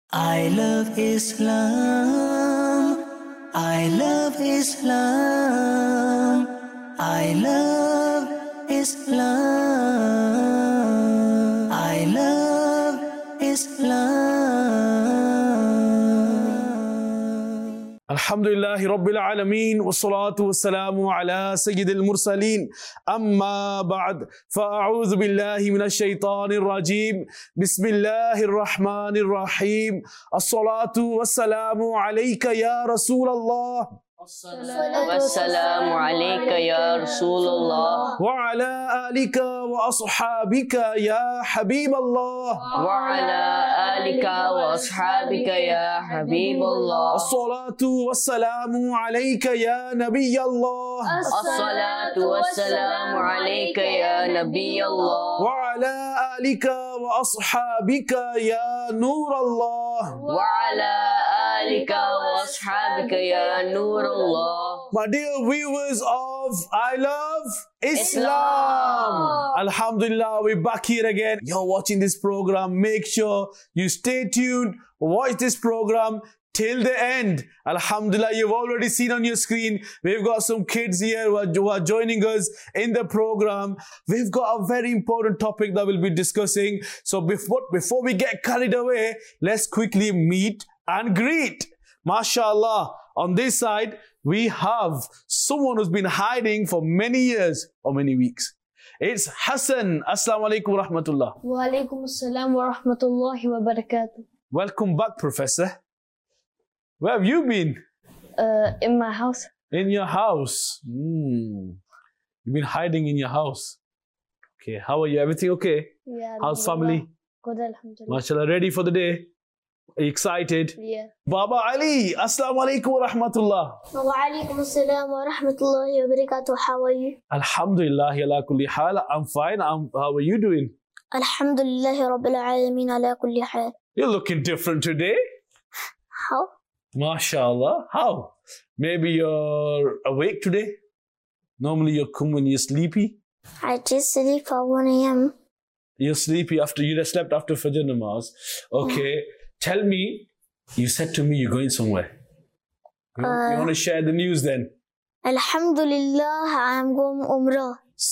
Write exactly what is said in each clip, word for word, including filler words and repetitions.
I love Islam. I love Islam. I love Islam. I love Islam. Alhamdulillahi Rabbil Alameen wa salatu wa salamu ala Sayyidil Mursaleen amma ba'd fa'a'udhu billahi minash shaitanir rajim bismillahir rahmanir rahim as-salatu wa salamu alayka ya Rasulallah Wassalamu alayka ya Rasulullah wa ala alika wa ashabika ya Habiballah wa ala alika wa ashabika ya Habiballah. As-salatu wassalamu alayka ya Nabiyallah As-salatu wassalamu alayka ya Nabiyallah wa ala alika wa ashabika ya Nurallah wa ala alika wa ashabika ya Nurallah. My dear viewers of I Love Islam. Alhamdulillah, we're back here again. You're watching this program. Make sure you stay tuned. Watch this program till the end. Alhamdulillah, you've already seen on your screen, we've got some kids here who are, who are joining us in the program. We've got a very important topic that we'll be discussing. So before, before we get carried away, let's quickly meet and greet. MashaAllah, on this side, we have someone who's been hiding for many years or many weeks. It's Hassan. Assalamu alaikum wa rahmatullah. Wa alaikum assalam wa rahmatullahi wa barakatuh. Welcome back, Professor. Where have you been? Uh, in my house. In your house. Mm. You've been hiding in your house. Okay, how are you? Everything okay? Yeah. How's family? Good, alhamdulillah. MashaAllah, ready for the day? Are you excited? Yeah. Baba Ali, Assalamu alaikum wa rahmatullah. Wa alaikum assalam wa rahmatullahi wa barakatuh. How are you? Alhamdulillah, ala kulli hal. I'm fine. I'm, how are you doing? Alhamdulillahi Rabbil Alameen ala kulli hal. You're looking different today. How? MashaAllah. How? Maybe you're awake today? Normally you come when you're sleepy. I just sleep at one A M You're sleepy after you slept after Fajr Namaz. Okay. Yeah. Tell me, you said to me you're going somewhere. You, uh, you want to share the news then? Alhamdulillah, I'm going Umrah.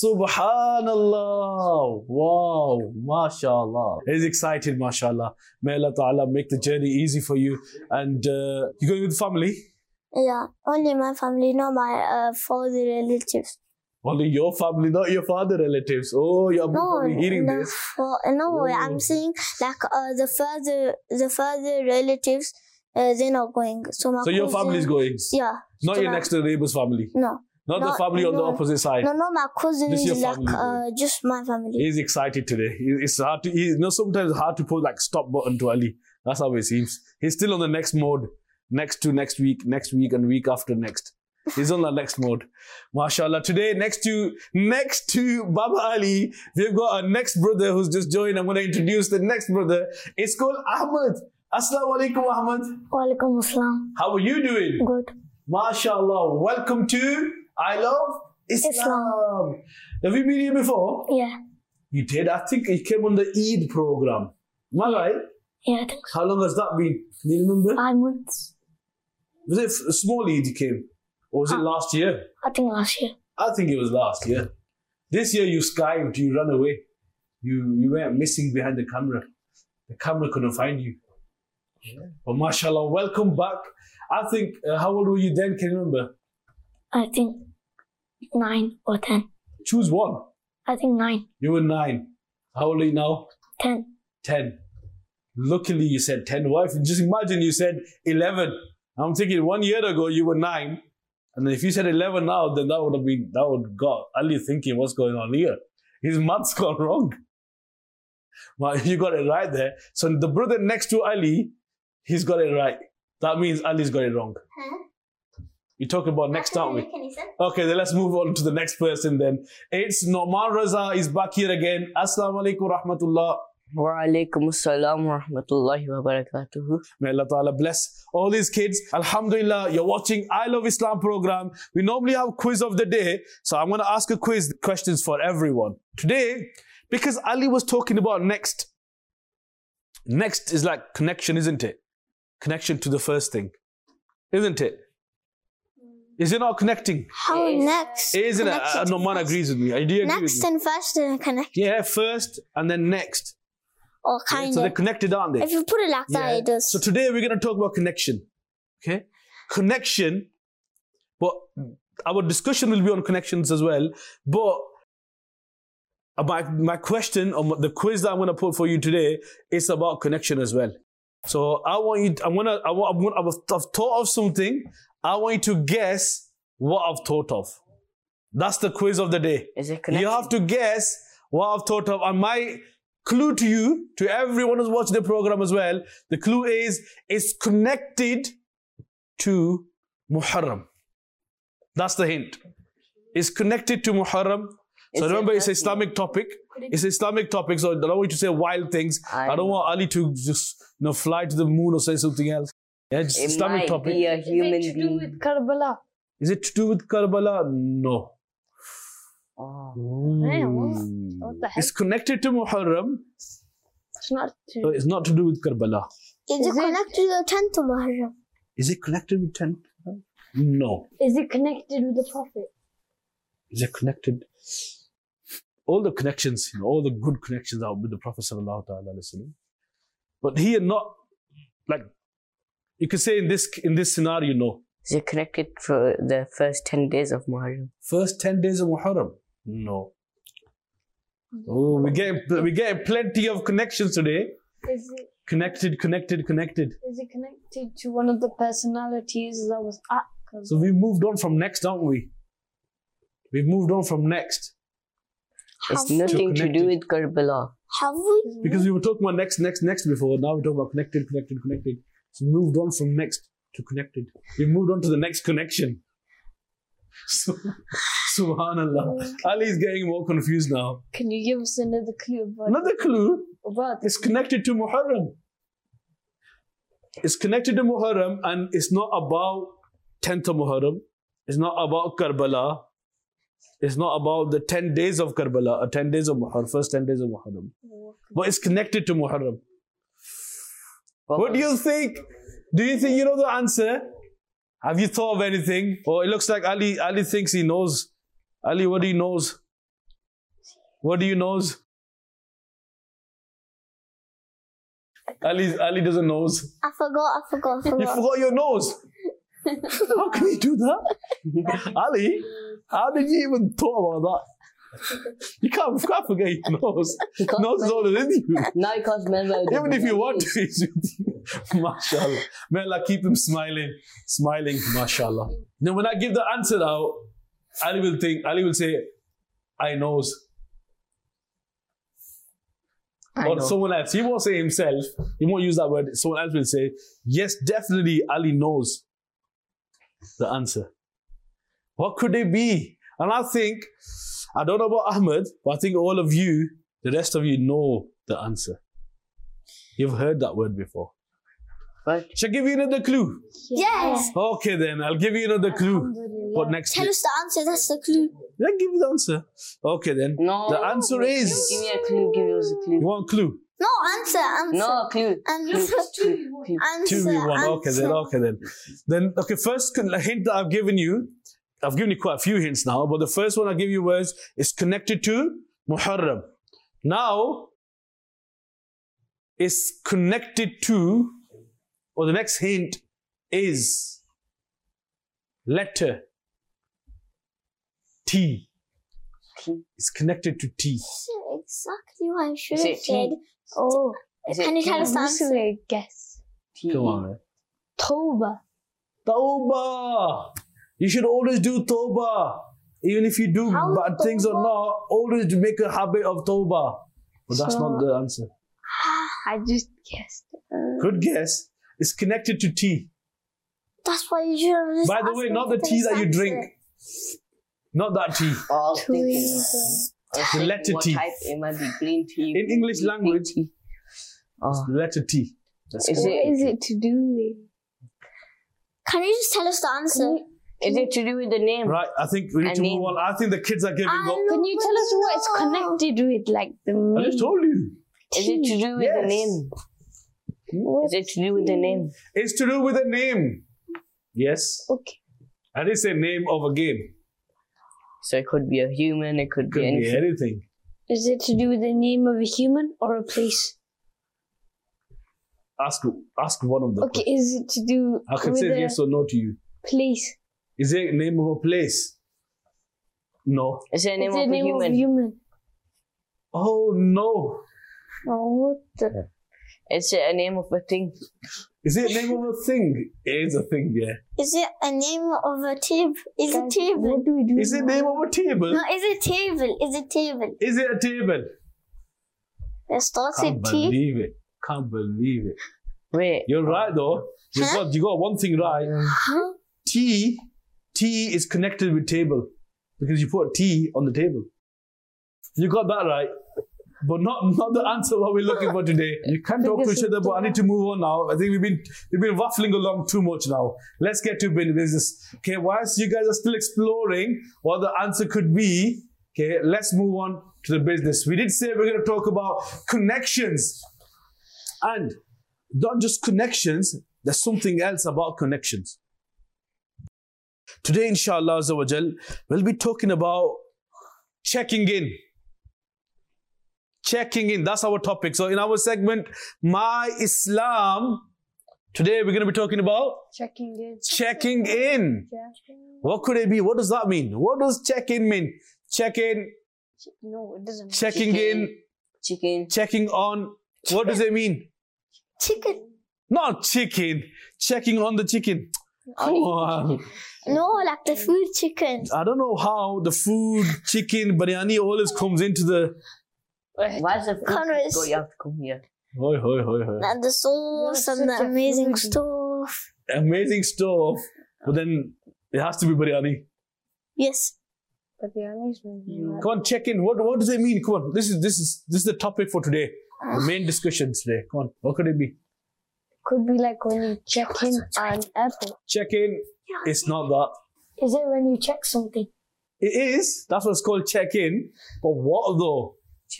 Subhanallah. Wow. MashaAllah. He's excited, MashaAllah. May Allah Ta'ala make the journey easy for you. And uh, you're going with family? Yeah, only my family, not my uh, father relatives. Only your family, not your father relatives. Oh, you're no, probably hearing no, this. For, no, oh. I'm saying like uh, the father, the father relatives, uh, they're not going. So my So your cousin, family is going? Yeah. Not your next door neighbor's family? No. Not, not the family on no, the opposite side? No, no, my cousin just is like uh, just my family. He's excited today. It's hard to, he, you know, sometimes it's hard to put like stop button to Ali. That's how it seems. He's still on the next mode. Next to next week, next week and week after next. He's on the next mode. MashaAllah. Today, next to next to Baba Ali, we've got our next brother who's just joined. I'm going to introduce the next brother. It's called Ahmed. Assalamu alaikum, Ahmed. Wa alaikum assalam. How are you doing? Good. MashaAllah. Welcome to I Love Islam. Islam. Have you been here before? Yeah. You did? I think you came on the Eid program. Am I right? Yeah, I think so. How long has that been? Can you remember? Five months. Was it a small Eid you came? Or was it last year? I think last year. I think it was last year. This year you skived, you ran away. You you went missing behind the camera. The camera couldn't find you. Yeah. But mashallah, welcome back. I think, uh, how old were you then? Can you remember? I think nine or ten. Choose one. I think nine. You were nine. How old are you now? Ten. Ten. Luckily you said ten. Wife, just imagine you said eleven. I'm thinking one year ago you were nine. And if you said eleven now, then that would have been, that would have got Ali thinking, what's going on here? His math's gone wrong. Well, you got it right there. So the brother next to Ali, he's got it right. That means Ali's got it wrong. Huh? We talk about next, aren't we? Okay, then let's move on to the next person then. It's Noman Raza is back here again. Assalamu alaikum rahmatullah. Wa alaikum assalam wa rahmatullahi wa barakatuh. May Allah Ta'ala bless all these kids. Alhamdulillah, you're watching I Love Islam program. We normally have quiz of the day. So I'm going to ask a quiz questions for everyone. Today, because Ali was talking about next. Next is like connection, isn't it? connection to the first thing, isn't it? Is it not connecting? How next? Isn't it? connected Uh, to no, man first? agrees with me. I do agree with Next me. and first are connected. Yeah, first and then next. Or Yeah, kind so they're of. connected, aren't they? If you put it like that, Yeah. it does. So today we're going to talk about connection. Okay? Connection. But our discussion will be on connections as well. But uh, my, my question or the quiz that I'm going to put for you today is about connection as well. So I want you, I'm going to, I want, I'm gonna, I've thought of something. I want you to guess what I've thought of. That's the quiz of the day. Is it connected? You have to guess what I've thought of. And my clue to you, to everyone who's watching the program as well, the clue is it's connected to Muharram. That's the hint. It's connected to Muharram. So Is it remember, it's an thirty? Islamic topic. It's an Islamic topic, so I don't want you to say wild things. I I, don't know. want Ali to just you know fly to the moon or say something else. Yeah, just It Islamic might topic. be a Is human it to do being. with Karbala? Is it to do with Karbala? No. Oh. Damn, what? What the heck? It's connected to Muharram, It's not to. so it's not to do with Karbala. Is, Is it it- connected to the tenth of Muharram? Is it connected with tenth? No. Is it connected with the Prophet? Is it connected? All the connections, you know, all the good connections are with the Prophet sallallahu alaihi wasallam. But here, not like you could say in this in this scenario, no. Is it connected for the first ten days of Muharram? First ten days of Muharram, no. Oh, we get we get plenty of connections today. Is it Connected, connected, connected. is it connected to one of the personalities that was at Karbala? So we've moved on from next, haven't we? We've moved on from next It's Have nothing to do connected. with Karbala. Have we? because we were talking about next, next, next before. Now we're talking about connected, connected, connected. So we moved on from next to connected. We moved on to the next connection. So, Subhanallah. Ali is getting more confused now. Can you give us another clue about, Another clue. about It's connected to Muharram. It's connected to Muharram and it's not about tenth of Muharram. It's not about Karbala. It's not about the ten days of Karbala or ten days of Muharram, first ten days of Muharram. But it's connected to Muharram. What do you think? Do you think you know the answer? Have you thought of anything? Or it looks like Ali Ali thinks he knows. Ali, what do you knows? What do you knows? Ali, Ali doesn't knows. I forgot, I forgot, I You forgot. forgot your nose. How can you do that? Ali, how did you even thought about that? You can't, you can't forget your nose. Nose is older than you. Now you can't smell my Even if you want to, it's with you. MashaAllah. May Allah keep him smiling, smiling, MashaAllah. Now, when I give the answer out, Ali will think, Ali will say, I knows. I Or know. someone else. He won't say himself. He won't use that word. Someone else will say, yes, definitely Ali knows the answer. What could it be? And I think, I don't know about Ahmed, but I think all of you, the rest of you know the answer. You've heard that word before. But Shall I give you another clue? Yes. Okay then, I'll give you another clue. Alhamdulillah. What next? Tell us the answer, that's the clue. Yeah, give you the answer. Okay then. no. The answer is. Give me a clue. Give us a clue. You want a clue? No, answer, answer. No clue. Answer. Clue. Clue. Answer. two v one. Okay then, answer. okay then. Then, okay, first con- hint that I've given you, I've given you quite a few hints now, but the first one I give you was, it's connected to Muharram. Now, it's connected to, or the next hint is letter T. T. It's connected to T. Exactly what I should Is have it said. T? Oh, Is it Can you tell T? us the what's answer? the guess? T. Come on, man. Tawbah. Tawbah. You should always do Tawbah. Even if you do How's bad things or Tawbah? not, always make a habit of Tawbah. But that's So- not the answer. I just guessed. Uh, Good guess. It's connected to tea. That's why you should have just By the asked way, me not to the tea finish that you answer. drink. Not that tea. Oh, I was thinking. I was The thinking letter what T. type. It might be green tea. In English green language, tea. Oh. The letter T. That's Is correct. it- what is it to do with? Can you just tell us the answer? Is it to do with the name? Right, I think we need And to name. move on. I think the kids are giving I up. Can you tell us what it's connected with, like the I just main told you. Is it to do with Yes. the name? Is it to do with the name? It's to do with a name. Yes. Okay. And it's a name of a game. So it could be a human, it could, Could be be anything. anything. Is it to do with the name of a human or a place? Ask ask one of them. Okay, is it to do I can with say a yes or no to you. place? Is it a name of a place? No. Is it a name Is it of the a name human? of a human? Oh no. Oh, what the? Is it a name of a thing? Is it a name of a thing? It is a thing, yeah. Is it a name of a table? Is it Guys, table? What do we do? Is it now? name of a table? No, is it table? Is it table? Is it a table? It starts Can't with T. believe it. Can't believe it. Wait. You're right though. You Huh? got you got one thing right. Huh? T T is connected with table because you put a T on the table. You got that right. But not not the answer what we're looking for today. You can talk to each other, but I need to move on now. I think we've been we've been waffling along too much now. Let's get to business. Okay, whilst you guys are still exploring what the answer could be, okay, let's move on to the business. We did say we're going to talk about connections. And not just connections, there's something else about connections. Today, inshallah, Azza wa Jal, we'll be talking about checking in. Checking in, that's our topic. So in our segment, My Islam, today we're going to be talking about Checking in. checking in. Checking. What could it be? What does that mean? What does check in mean? Check in, No, it doesn't. checking in, Chicken. checking on. What does it mean? Chicken. Not chicken, checking on the chicken. Come on. No, like the food chicken. I don't know how the food, chicken, biryani always comes into the. Why is the food Conrad. go? You have to come here. Hoi, hoi, hoi, hoi. And the sauce You're and the such a amazing foodie. stuff. Amazing stuff, but then it has to be biryani. Yes. But the honest one. Come on, check in. What what does it mean? Come on, this is this is this is the topic for today. The main discussion today. Come on, what could it be? Could be like when you check in on Apple. Check in. It's not that. Is it when you check something? It is. That's what it's called, check in. But what though?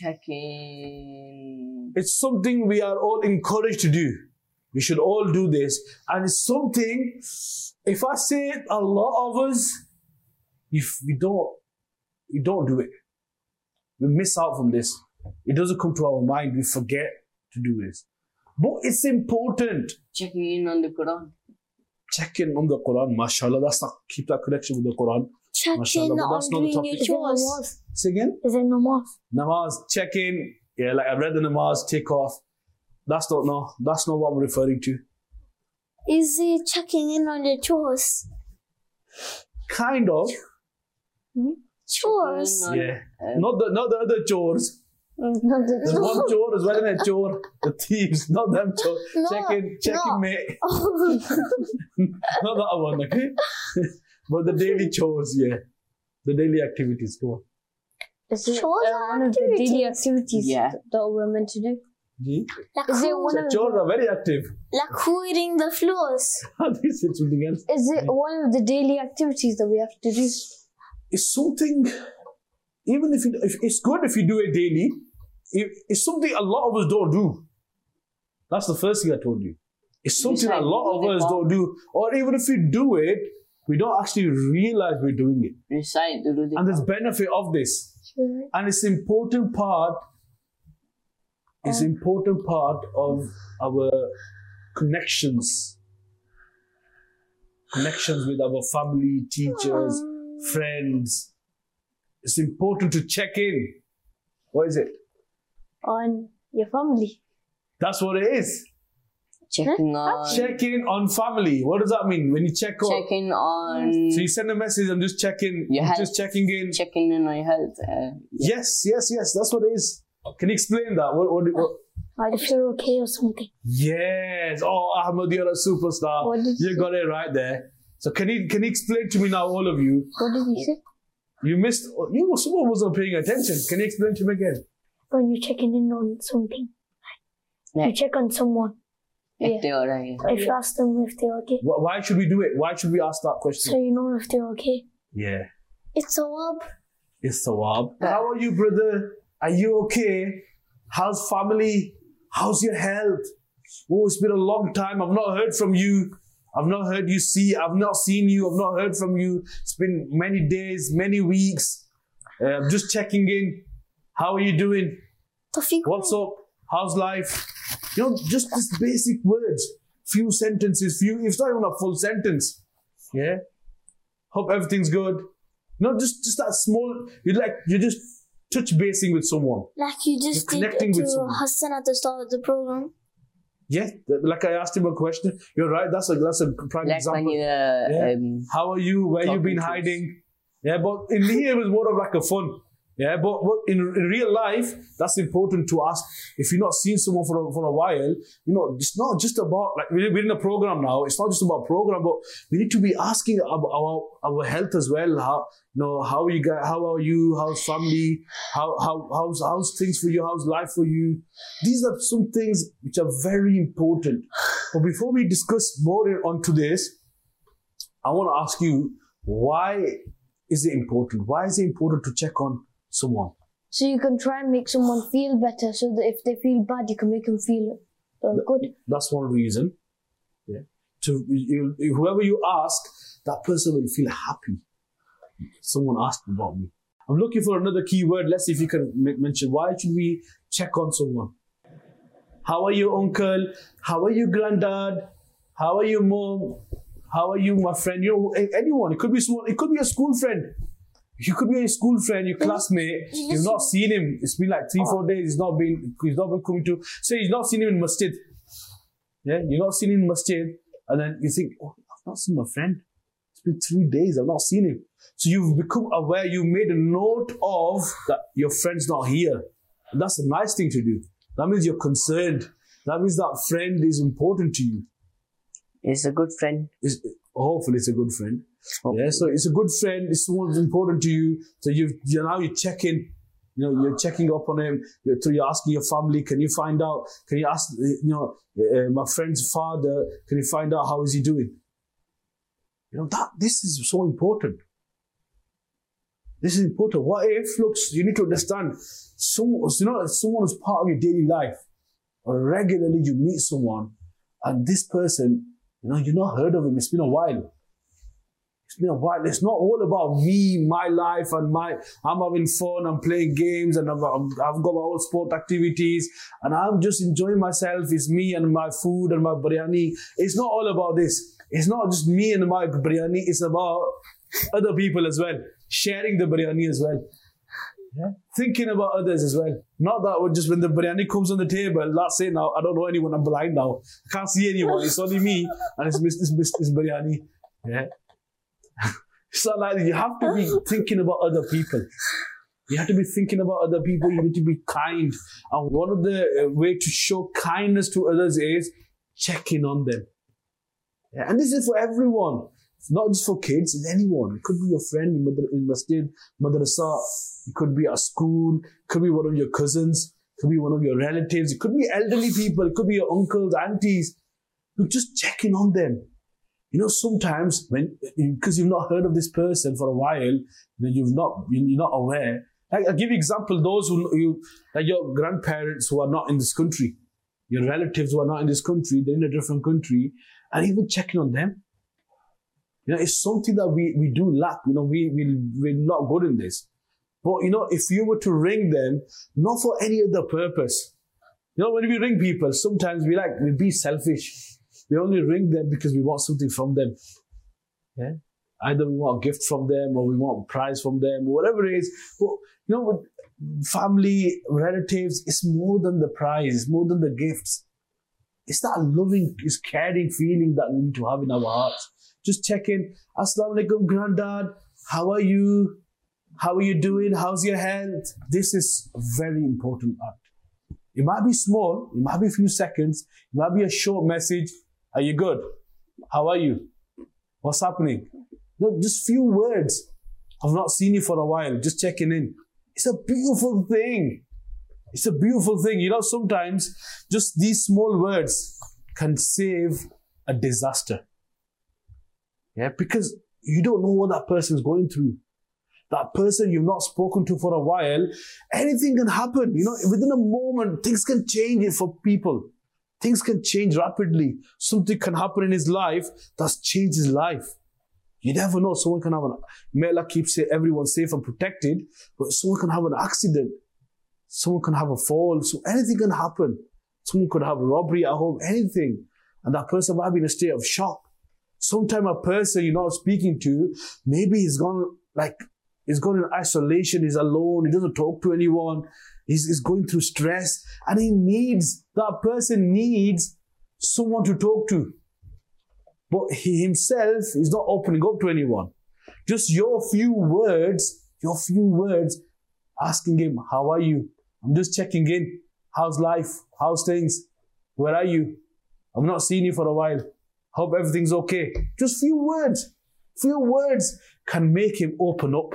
Checking. It's something we are all encouraged to do. We should all do this, and it's something. If I say it, a lot of us, if we don't, we don't do it. We miss out from this. It doesn't come to our mind. We forget to do this. But it's important. Checking in on the Quran. Check in on the Quran, mashallah. That's not, keep that connection with the Quran. Check Mashallah, in but on that's not the doing topic. your Is it chores. namaz? Say again? Is it namaz? Namaz, check in. Yeah, like I read the namaz, take off. That's not, no, that's not what I'm referring to. Is it checking in on your chores? Kind of. Chores? Checking in on- Yeah. Um, Not the, not the other chores. Not There's the one chore as well, in a chore. The thieves, not them chore. No, check in, check no. in, mate. Not that one, okay? But the daily chores, yeah. The daily activities, go on. Is it Chores uh, are one of the daily activities. activities Yeah. that that we're meant to do? Gee. Like, Is it who, one The of chores the, are very active. like hoovering the floors? They said something else. is it one of the daily activities that we have to do? It's something, even if, you, if it's good if you do it daily, it, it's something a lot of us don't do. That's the first thing I told you. It's something like a lot of doing us it don't do. Or even if we do it, we don't actually realize we're doing it. Recite to do the And there's benefit of this. And it's important part, it's important part of our connections. Connections with our family, teachers, friends. It's important to check in. What is it? On your family. That's what it is. checking on. Check in on family. What does that mean? When you check up. Checking on. So you send a message, I'm just checking, Your I'm health. just checking in. Checking in on your health. Uh, Yes, yes, yes, that's what it is. Can you explain that? What, what, what? If you're okay or something. Yes. Oh, Ahmed, you're a superstar. What did You he got it right there. So can you can you explain to me now, all of you? What did he say? You missed. You someone wasn't paying attention. Can you explain to me again? When you're checking in on something. Yeah. You check on someone. if Yeah. they are right. If you ask them if they're okay. Wh- Why should we do it? Why should we ask that question? So you know if they're okay. Yeah, It's a wab. it's Sawab. How are you, brother? Are you okay? How's family? How's your health? Oh, it's been a long time. I've not heard from you. I've not heard you see. I've not seen you. I've not heard from you. It's been many days, many weeks. Uh, I'm just checking in. How are you doing? What's up? How's life? You know, just these basic words. Few sentences. Few. It's not even a full sentence. Yeah. Hope everything's good. No, just just that small. You like you just touch basing with someone. Like you just You're did connecting to with someone. Hassan at the start of the program. Yeah, like I asked him a question. You're right. That's a that's a prime Like example. when you, uh, Yeah. um, How are you? Where you talking been to us. hiding? Yeah, but in here it was more of like a fun. Yeah, but, but in, in real life, that's important to ask. If you're not seeing someone for a, for a while, you know, it's not just about, like, we're we're in a program now. It's not just about program, but we need to be asking about our, our health as well. How, you know, how you guys, how are you? How's family? How, how, how's, how's things for you? How's life for you? These are some things which are very important. But before we discuss more onto this, I want to ask you, why is it important? Why is it important to check on someone? So you can try and make someone feel better, so that if they feel bad, you can make them feel uh, good. That's one reason. Yeah. To you, whoever you ask, that person will feel happy. Someone asked about me. I'm looking for another keyword. Let's see if you can make mention. Why should we check on someone? How are you, uncle? How are you, granddad? How are you, mom? How are you, my friend? You know, anyone. It could be someone. It could be a school friend. You could be a school friend, your classmate. You've not seen him. It's been like three, four days. He's not been. He's not been coming to. Say he's not seen him in masjid. Yeah, you've not seen him in masjid, and then you think, oh, I've not seen my friend. It's been three days. I've not seen him. So you've become aware. You made a note of that your friend's not here. And that's a nice thing to do. That means you're concerned. That means that friend is important to you. It's a good friend. It's, hopefully, it's a good friend. Hopefully. Yeah, so it's a good friend. It's someone who's important to you. So you you now you're checking. You know, you're checking up on him. You're, so you're asking your family. Can you find out? Can you ask? You know, uh, my friend's father. Can you find out how is he doing? You know that this is so important. This is important. What if, look, you need to understand. Someone, you know, someone is part of your daily life. Or regularly you meet someone, and this person, you know, you've not heard of him. It's been a while. It's been a while. It's not all about me, my life, and my, I'm having fun, I'm playing games, and I've, I've got my own sport activities, and I'm just enjoying myself. It's me and my food and my biryani. It's not all about this. It's not just me and my biryani. It's about other people as well. Sharing the biryani as well. Yeah. Thinking about others as well. Not that just when the biryani comes on the table, that's it now. I don't know anyone. I'm blind now. I can't see anyone. It's only me, and it's Mister Mister biryani. Yeah. So like you have to be thinking about other people. You have to be thinking about other people. You need to be kind. And one of the uh, way to show kindness to others is checking on them. Yeah. And this is for everyone. It's not just for kids. It's anyone. It could be your friend in, madra- in masjid, madrasa. It could be at school. It could be one of your cousins. It could be one of your relatives. It could be elderly people. It could be your uncles, aunties. You're just checking on them. You know, sometimes when, because you've not heard of this person for a while, you know, you've not, you're not aware. Like, I'll give you example, those who, you, like your grandparents who are not in this country, your relatives who are not in this country, they're in a different country, and even checking on them. You know, it's something that we, we do lack. You know, we, we, we're not good in this. But, you know, if you were to ring them, not for any other purpose. You know, when we ring people, sometimes we like, we be selfish. We only ring them because we want something from them. Yeah. Either we want a gift from them or we want a prize from them or whatever it is. But, you know, with family, relatives, it's more than the prize. It's more than the gifts. It's that loving, it's caring feeling that we need to have in our hearts. Just check in. Assalamu alaikum, granddad. How are you? How are you doing? How's your health? This is a very important act. It might be small. It might be a few seconds. It might be a short message. Are you good? How are you? What's happening? No, just few words. I've not seen you for a while. Just checking in. It's a beautiful thing. It's a beautiful thing. You know, sometimes just these small words can save a disaster. Yeah, because you don't know what that person is going through. That person you've not spoken to for a while, anything can happen. You know, within a moment, things can change it for people. Things can change rapidly. Something can happen in his life that's changed his life. You never know. Someone can have an, may Allah keep say everyone safe and protected, but someone can have an accident. Someone can have a fall. So anything can happen. Someone could have a robbery at home, anything. And that person might be in a state of shock. Sometimes a person you're not speaking to, maybe he's gone like, he's gone in isolation, he's alone, he doesn't talk to anyone, he's, he's going through stress, and he needs, that person needs someone to talk to. But he himself is not opening up to anyone. Just your few words, your few words, asking him, how are you? I'm just checking in. How's life? How's things? Where are you? I've not seen you for a while. Hope everything's okay. Just few words. Few words can make him open up.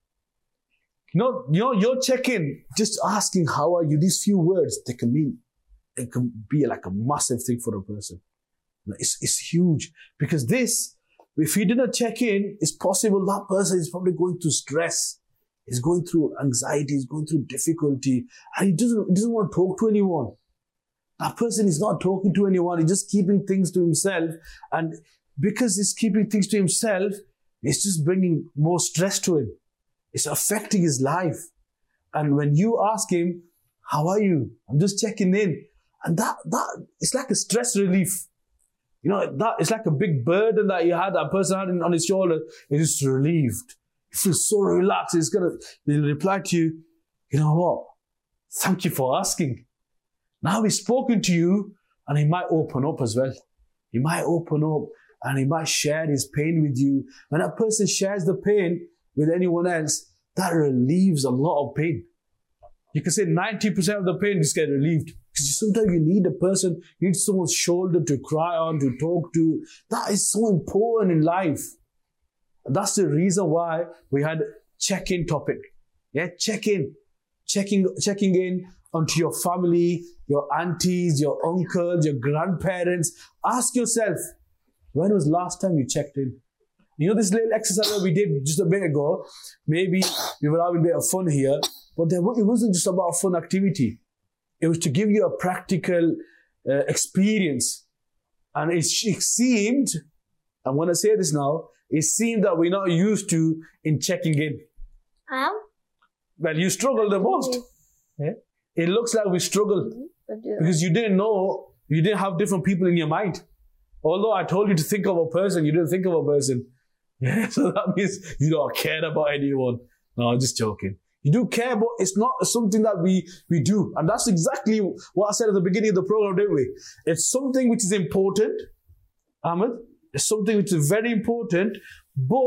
You know, you know, you're checking, just asking how are you, these few words, they can mean, they can be like a massive thing for a person. It's, it's huge. Because this, if you didn't check in, it's possible that person is probably going through stress. He's going through anxiety, he's going through difficulty, and he doesn't, he doesn't want to talk to anyone. That person is not talking to anyone, he's just keeping things to himself. And because he's keeping things to himself, it's just bringing more stress to him. It's affecting his life. And when you ask him, how are you? I'm just checking in. And that, that, it's like a stress relief. You know, that it's like a big burden that he had, that person had on his shoulder. It is relieved. He feels so relaxed. He's gonna, he'll reply to you, you know what? Thank you for asking. Now he's spoken to you, and he might open up as well. He might open up and he might share his pain with you. When that person shares the pain with anyone else, that relieves a lot of pain. You can say ninety percent of the pain just get relieved. Because sometimes you need a person, you need someone's shoulder to cry on, to talk to. That is so important in life. That's the reason why we had check-in topic. Yeah, check-in. Checking, checking in onto your family, your aunties, your uncles, your grandparents. Ask yourself, when was last time you checked in? You know this little exercise that we did just a bit ago? Maybe we were having a bit of fun here, but there, it wasn't just about a fun activity. It was to give you a practical uh, experience. And it, it seemed, I'm going to say this now, it seemed that we're not used to in checking in. I am? Well, you struggle the most. Yeah? It looks like we struggle Mm-hmm. because you didn't know, you didn't have different people in your mind. Although I told you to think of a person, you didn't think of a person. Yeah, so that means you don't care about anyone. No, I'm just joking. You do care, but it's not something that we, we do. And that's exactly what I said at the beginning of the program, didn't we? It's something which is important, Ahmed. It's something which is very important, but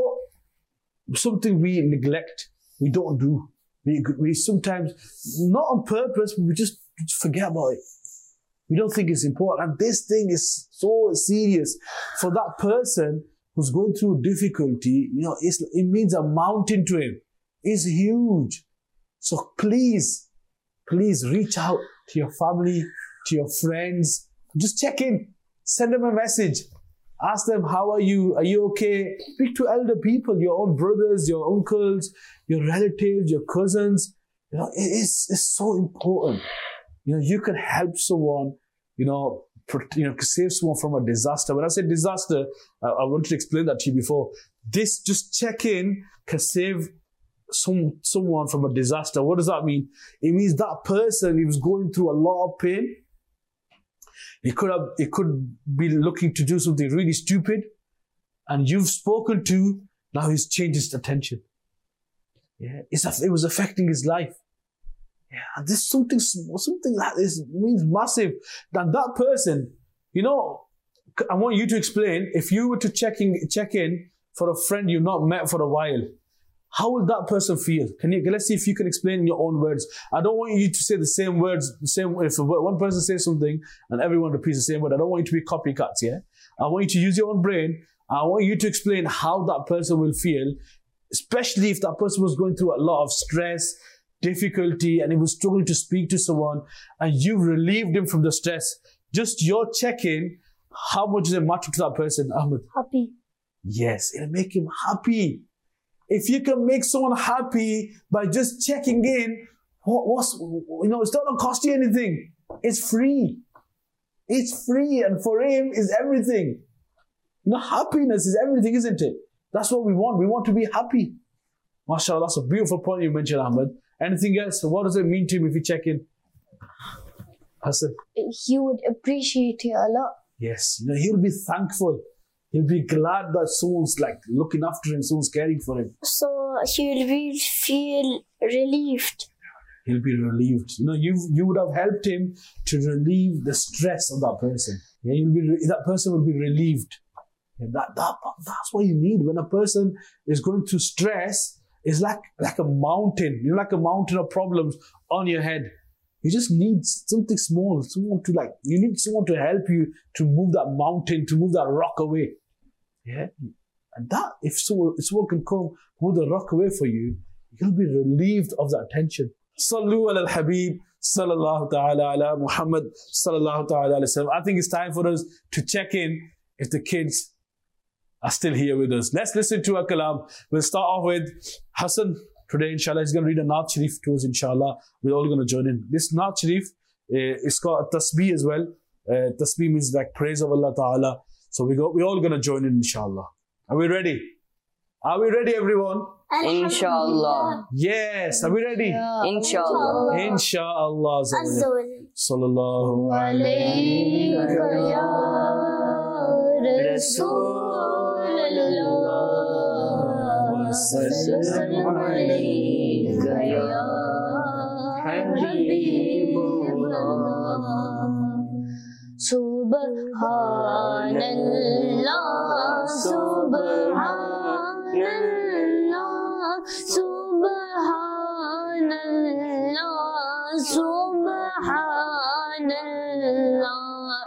something we neglect, we don't do. We, we sometimes, not on purpose, we just forget about it. We don't think it's important. And this thing is so serious for that person who's going through difficulty. You know, it's, it means a mountain to him. It's huge. So please, please reach out to your family, to your friends. Just check in. Send them a message. Ask them, how are you? Are you okay? Speak to elder people, your own brothers, your uncles, your relatives, your cousins. You know, it is, it's so important. You know, you can help someone, you know, you know, save someone from a disaster. When I say disaster, I, I wanted to explain that to you before. This, just check in, can save some someone from a disaster. What does that mean? It means that person, he was going through a lot of pain. He could have, he could be looking to do something really stupid, and you've spoken to, now he's changed his attention. Yeah, it's, it was affecting his life. Yeah, and this something, something like this means massive. That that person, you know, I want you to explain, if you were to check in, check in for a friend you've not met for a while, how will that person feel? Can you, let's see if you can explain in your own words. I don't want you to say the same words, the same, if one person says something and everyone repeats the same word, I don't want you to be copycats, yeah? I want you to use your own brain. I want you to explain how that person will feel, especially if that person was going through a lot of stress, difficulty, and he was struggling to speak to someone, and you've relieved him from the stress. Just your check-in, how much does it matter to that person, Ahmed? Happy. Yes, it'll make him happy. If you can make someone happy by just checking in, what, what's, you know, it's not going to cost you anything. It's free. It's free, and for him is everything. You know, happiness is everything, isn't it? That's what we want. We want to be happy. MashaAllah, that's a beautiful point you mentioned, Ahmed. Anything else? What does it mean to him if you check in? Hassan? He would appreciate it a lot. Yes, you know, he'll be thankful. He'll be glad that someone's like looking after him, someone's caring for him. So he will be, feel relieved. He'll be relieved. You know, you you would have helped him to relieve the stress of that person. Yeah, you'll be that person will be relieved. Yeah, that that that's what you need when a person is going through stress. It's like like a mountain. You know, like a mountain of problems on your head. You just need something small, someone to like. You need someone to help you to move that mountain, to move that rock away. Yeah, and that if someone if someone can come move the rock away for you, you'll be relieved of that tension. Sallu ala al-Habib, sallallahu ta'ala ala Muhammad, sallallahu ta'ala alayhi wa sallam. I think it's time for us to check in if the kids are still here with us. Let's listen to a kalam. We'll start off with Hassan. Today, inshallah, he's going to read a Naat Sharif to us, inshallah. We're all going to join in. This Naat Sharif, uh, it's got a tasbih as well. Uh, tasbih means like praise of Allah ta'ala. So we go, we're all going to join in, inshallah. Are we ready? Are we ready, everyone? Inshallah. Yes. Are we ready? Inshallah. Inshallah. Azza wa Jalla. Sallallahu Alayka ya Rasulullah, sallallahu alayka ya Habibullah. Subhanallah, Subhanallah, Subhanallah, Subhanallah,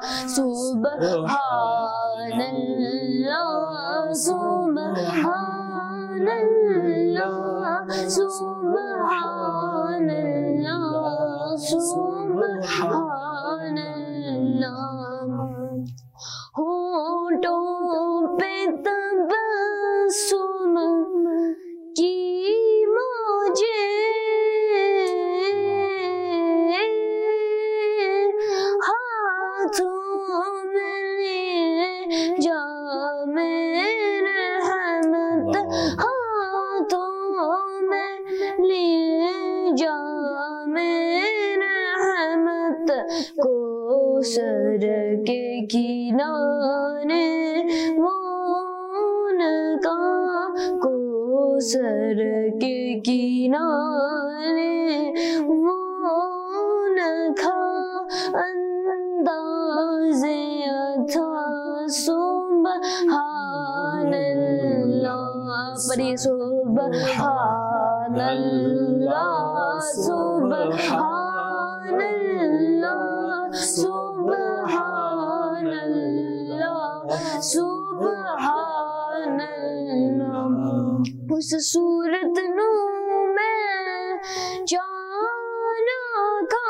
Subhanallah, Subhanallah, Subhanallah, Subhanallah. होठों पे तबस्सुम की मुझे हाथों में जामे रहमत, हाथों में लिए जामे रहमत को सर के किनारे मौन का, को सर के किनारे मौन का अंदाज़े था सुबहानल्लाह। पढ़िए सुबहानल्लाह, सुबहानल्लाह, सुबहानल्लाह, सुबहानल्लाह। उस सूरत नू मैं जाना का,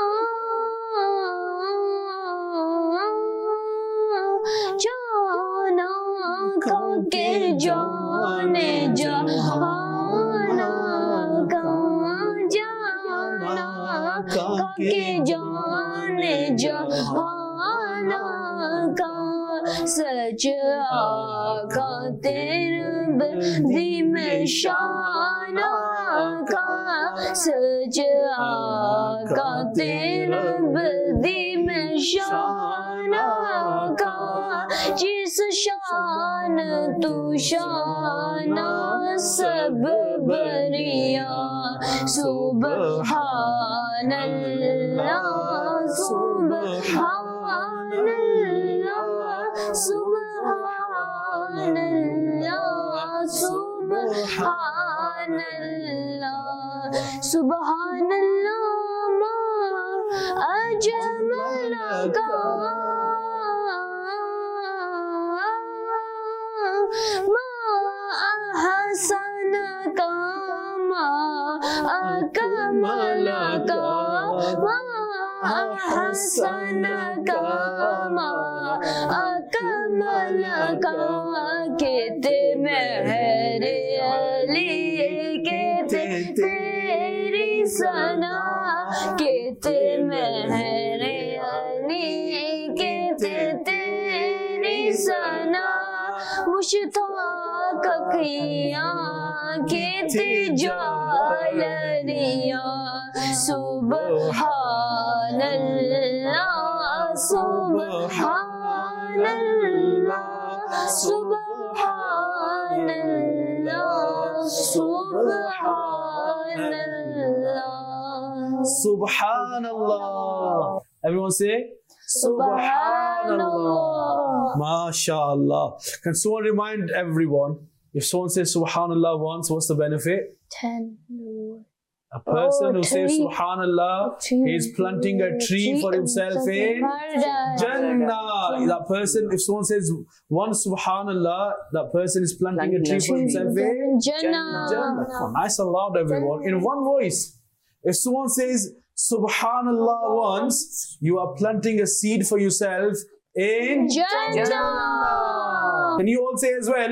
जाना का के जाने जहाना का, जाना का के जाने जहाना का। सच आका तेरे बदी में शाना का, सच आका तेरे बदी में शाना का। जिस शान तू शाना सब बरिया, सुबहानल्लाह, सुबहानल्लाह, सुबहानल्लाह, सुबहानल्लाह, सुबहानल्लाह। मा अजमल का, मा अहसन का, मा अकमल का, मा अहसन का, मा अकमल का। कहते मेरे अली, कहते तेरी सना, कहते मेरे अली, कहते مشتاق کیاں کیتے جالریاں سبحان اللہ سبحان اللہ سبحان اللہ سبحان اللہ Subhanallah. Everyone say Subhanallah. MashaAllah. Can someone remind everyone, if someone says Subhanallah once, what's the benefit? Ten. A person Oh, who says tree. Subhanallah, tree. he is planting a tree for himself in Jannah. That person, if someone says one Subhanallah, that person is planting a tree for himself in Jannah. Jannah. Nice and loud, everyone. In one voice. If someone says Subhanallah once, you are planting a seed for yourself in Jannah. Can you all say as well?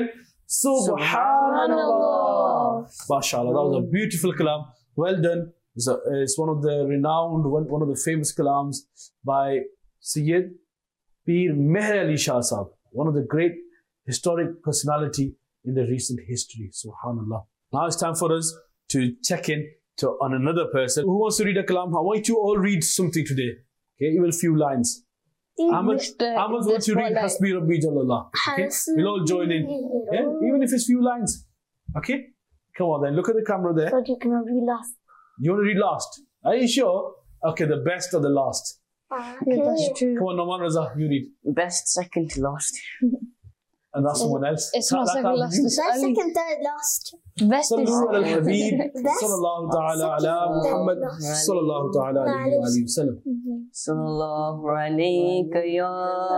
Subhanallah. MashaAllah, that was a beautiful kalam. Well done. It's, a, it's one of the renowned, one, one of the famous kalams by Sayyid Peer Meher Ali Shah Sahab, one of the great historic personality in the recent history. Subhanallah. Now it's time for us to check in to on another person. Who wants to read a kalam? I want you to all read something today. Okay, even a few lines. Ahmed, Ahmed wants to read Hasbi Rabbi Jalallah. Okay, we'll all join in. Yeah? Even if it's few lines. Okay, come on then. Look at the camera there. But you cannot be last. You want to read last? Are you sure? Okay, the best of the last. Yeah, that's true. Come on, Noman Raza, you read. Best second to last. And that's someone else. It's not That- that second can't last. be. It's Best, Ali. second, third, last. Best is Sallallahu ala al-Habib. Best. Sallallahu ta'ala ala Muhammad. Sallallahu ta'ala alayhi wa alihi wa sallam. Sallallahu alayka ya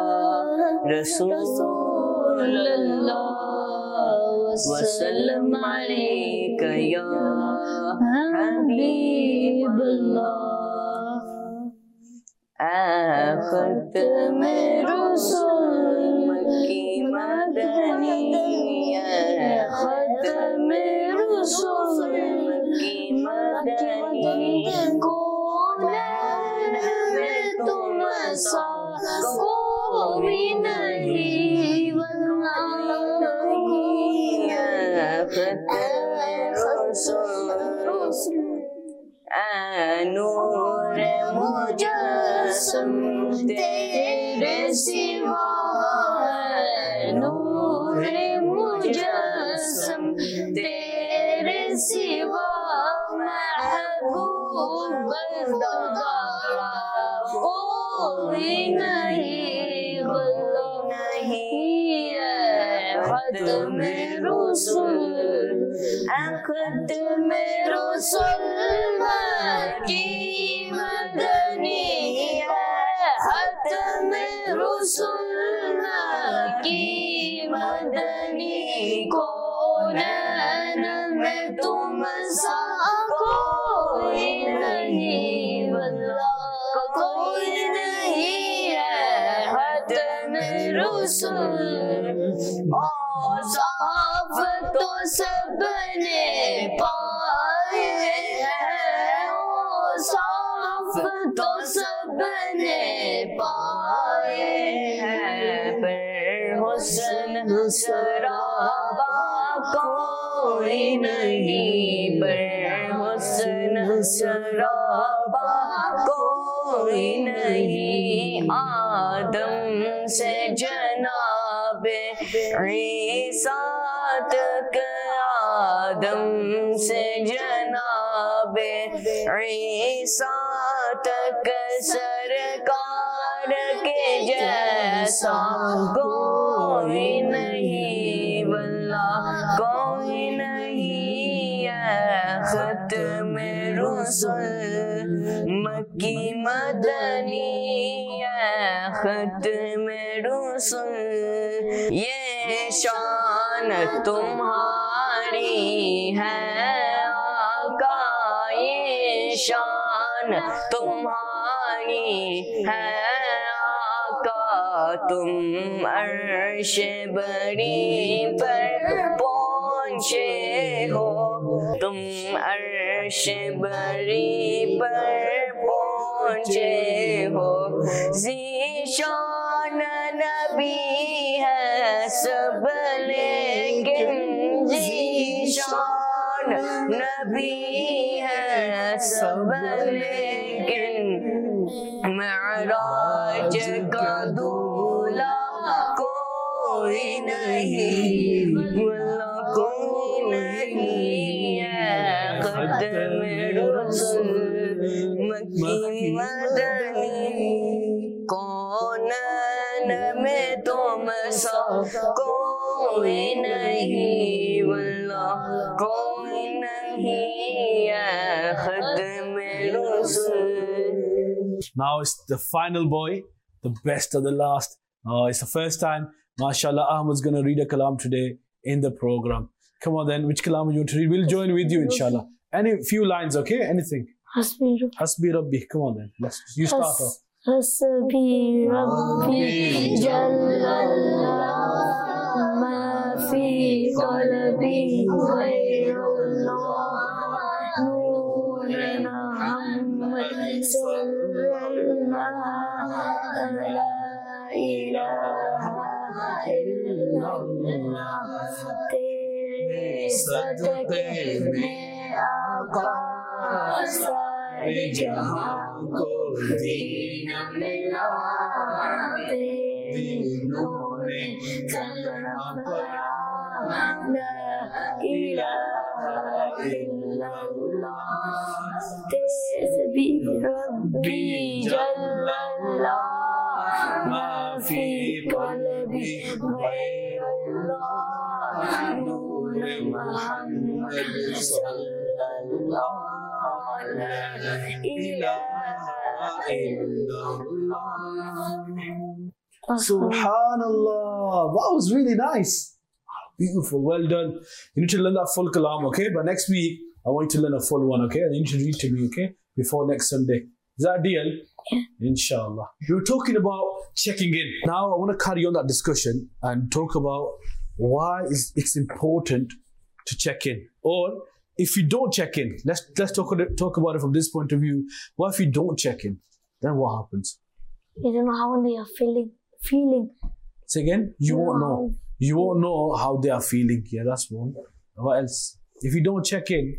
Rasulullah wa sallam alayka ya Habibullah. Khatam Rasul Makki Madani Khatam Rasul Makki Madani Konan mein tum sa koi nahi wallahi Khatam Rasul نور مجسم تیرے سوا نور مجسم تیرے سوا محبوب خدا کوئی نہیں غلہ نہیں ہے ختم رسول ختم رسول کی مدنی ہے ختم رسول کی مدنی کونین میں تم سا کوئی نہیں واللہ کوئی نہیں ہے ختم رسول اوصاف تو سب نے پائے ہیں اوصاف تو سب نے پائے ہیں پر حسن شرابہ کوئی نہیں پر حسن شرابہ کوئی نہیں آدم سے جناب عیسیٰ تک آدم سے جناب عیسیٰ تک سرکار کے جیسا کوئی نہیں واللہ کوئی نہیں ہے ختم رسول مکی مدنی ہے ختم رسول یہ شان تمہاری ہے آقا یہ شان تمہاری ہے آقا تم عرش بری پر پہنچے ہو تم عرش بری پر پہنچے ہو ذیشان نبی ہے سب लेकिन जीशान नबी है सब लेकिन मेराज का दूल्हा कोई नहीं वल्ला कोई नहीं है खत्म रसूल मक्की मदनी कौनन में तुम सा कोई नहीं वल्ला कोई नहीं है खत्म रसूल. Now it's the final boy, the best of the last. Uh, it's the first time, mashallah, Ahmad's going to read a kalam today in the program. Come on then, which kalam you want to read? We'll join with you, inshallah. Any few lines, okay? Anything? Hasbi Rabbi. Hasbi Rabbi. Come on then. Let's, you start off. Hasbi Rabbi Jallallah ma fi qalbi ghayrullah Noor Muhammad sallallahu la ilaha illallah Tere sadaqe mein Aqa सारे जहां को दीन मिला दीनों ने कलम पढ़ा ला इलाहा इल्लल्लाह तेज़बी रब्बी जल्लल्लाह मा फी क़ल्बी गैरुल्लाह नूर Muhammad सल्लल्लाह Subhanallah. That was really nice. Beautiful. Well done. You need to learn that full kalam, okay? But next week, I want you to learn a full one, okay? And you need to read to me, okay? Before next Sunday. Is that a deal? Yeah. Inshallah. We were talking about checking in. Now, I want to carry on that discussion and talk about why is it's important to check in. Or if you don't check in, let's let's talk, talk about it from this point of view. What if you don't check in? Then what happens? You don't know how they are feeling. Feeling. Say again? You You won't know know. You won't know how they are feeling. Yeah, that's one. What else? If you don't check in,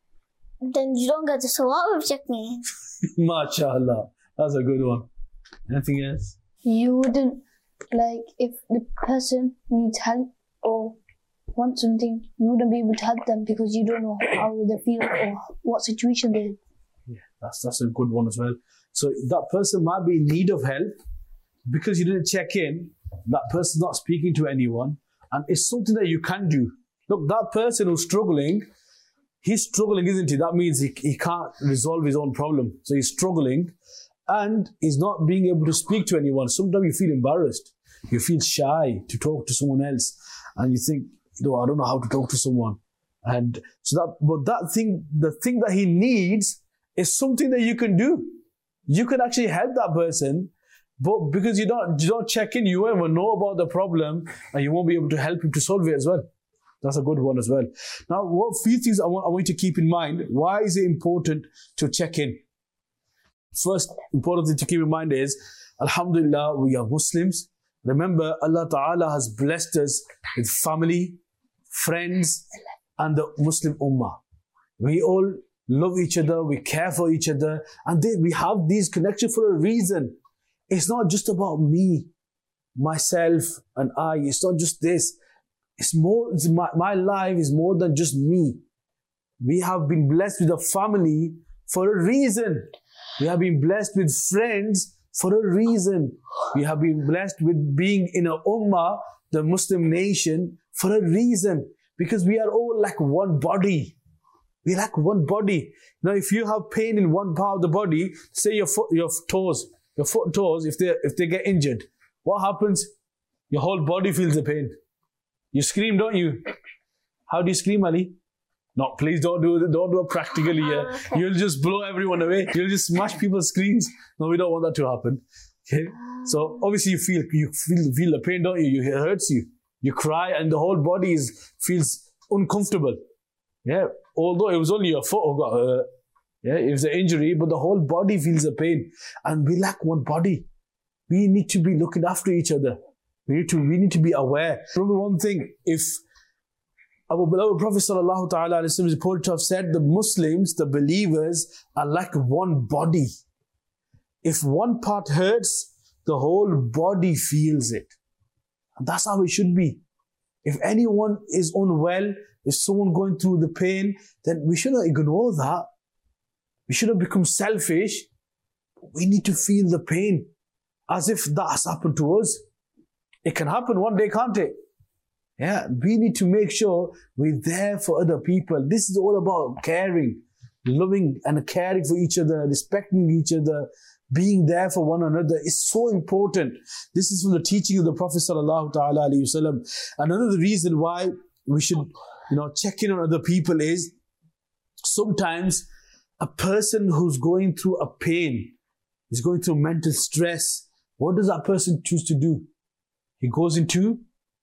Then you don't get the sawab of checking in. mashallah. That's a good one. Anything else? You wouldn't, like, if the person needs help or wants something, you wouldn't be able to help them because you don't know how they feel or what situation they're in. Yeah, that's that's a good one as well. So that person might be in need of help because you didn't check in. That person's not speaking to anyone, and it's something that you can do. Look, that person who's struggling, he's struggling, isn't he? That means he, he can't resolve his own problem. So he's struggling and he's not being able to speak to anyone. Sometimes you feel embarrassed. You feel shy to talk to someone else. And you think, you know, I don't know how to talk to someone. And so that, but that thing, the thing that he needs is something that you can do. You can actually help that person, but because you don't, you don't check in, you won't even know about the problem and you won't be able to help him to solve it as well. That's a good one as well. Now, what few things I want, I want you to keep in mind. Why is it important to check in? First important thing to keep in mind is, Alhamdulillah, we are Muslims. Remember, Allah Ta'ala has blessed us with family, friends, and the Muslim Ummah. We all love each other, we care for each other, and they, we have these connections for a reason. It's not just about me, myself, and I. It's not just this. It's more, it's my, my life is more than just me. We have been blessed with a family for a reason. We have been blessed with friends for a reason. We have been blessed with being in a ummah, the Muslim nation, for a reason. Because we are all like one body. We like one body. Now, if you have pain in one part of the body, say your foot, your toes, your foot and toes, if they if they get injured, what happens? Your whole body feels the pain. You scream, don't you? How do you scream, Ali? No, please don't do it. Don't do it practically here. You'll just blow everyone away. You'll just smash people's screens. No, we don't want that to happen. Okay. So obviously you feel you feel feel the pain, don't you? It hurts you. You cry, and the whole body is feels uncomfortable. Yeah. Although it was only your foot who got hurt. Yeah, it was an injury, but the whole body feels the pain. And we lack one body. We need to be looking after each other. We need to, we need to be aware. Remember one thing, if our beloved Prophet sallallahu ta'ala is reported to have said, the Muslims, the believers, are like one body. If one part hurts, the whole body feels it. And that's how it should be. If anyone is unwell, if someone going through the pain, then we shouldn't ignore that. We shouldn't become selfish. We need to feel the pain as if that has happened to us. It can happen one day, can't it? Yeah, we need to make sure we're there for other people. This is all about caring, loving and caring for each other, respecting each other, being there for one another. It's so important. This is from the teaching of the Prophet sallallahu ta'ala alayhi wasallam. Another reason why we should, you know, check in on other people is sometimes a person who's going through a pain, is going through mental stress, what does that person choose to do? He goes into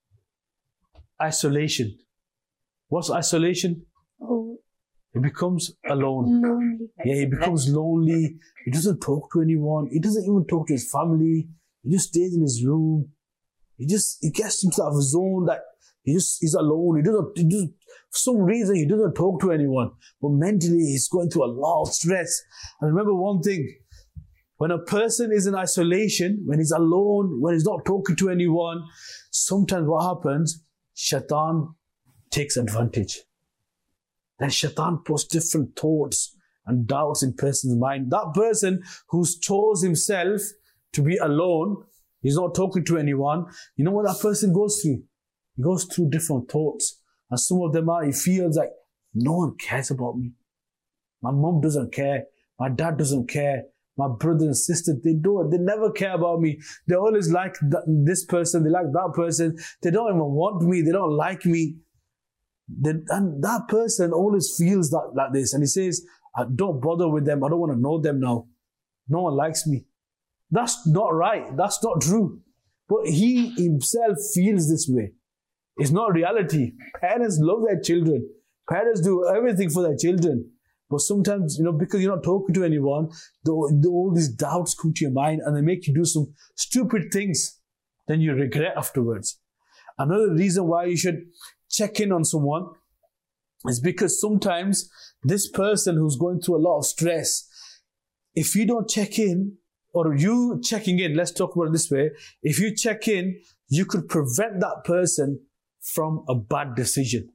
isolation. What's isolation? Oh, He becomes alone. lonely. Yeah, he becomes lonely. He doesn't talk to anyone. He doesn't even talk to his family. He just stays in his room. He just, he gets into that zone that he just, he's alone. He doesn't, he doesn't, for some reason, he doesn't talk to anyone. But mentally, he's going through a lot of stress. And remember one thing, when a person is in isolation, when he's alone, when he's not talking to anyone, sometimes what happens, Shaitan takes advantage. Then Shaitan puts different thoughts and doubts in person's mind. That person who's chose himself to be alone, he's not talking to anyone, you know what that person goes through? He goes through different thoughts. And some of them are, he feels like, no one cares about me. My mom doesn't care. My dad doesn't care. My brother and sister, they don't, they never care about me. They always like th- this person, they like that person. They don't even want me, they don't like me. Then, and that person always feels that, like this. And he says, I don't bother with them. I don't want to know them now. No one likes me. That's not right. That's not true. But he himself feels this way. It's not reality. Parents love their children. Parents do everything for their children. But sometimes, you know, because you're not talking to anyone, the, the, all these doubts come to your mind and they make you do some stupid things. Then you regret afterwards. Another reason why you should check in on someone is because sometimes this person who's going through a lot of stress, if you don't check in, or you checking in, let's talk about it this way, if you check in, you could prevent that person from a bad decision.